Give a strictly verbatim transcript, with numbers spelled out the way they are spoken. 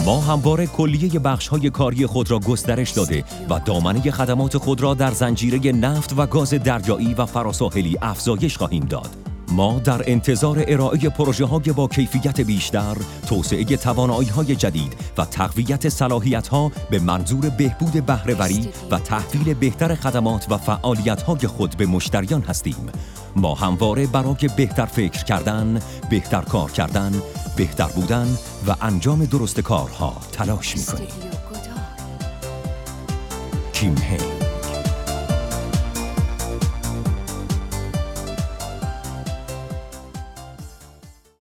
ما همواره کلیه بخش‌های کاری خود را گسترش داده و دامنه خدمات خود را در زنجیره نفت و گاز دریایی و فراساحلی افزایش خواهیم داد. ما در انتظار ارائه پروژه‌های با کیفیت بیشتر، توسعه توانایی‌های جدید و تقویت صلاحیت‌ها به منظور بهبود بهره‌وری و تحویل بهتر خدمات و فعالیت‌های خود به مشتریان هستیم. ما همواره برای بهتر فکر کردن، بهتر کار کردن، بهتر بودن و انجام درست کارها تلاش می‌کنیم. کیم هی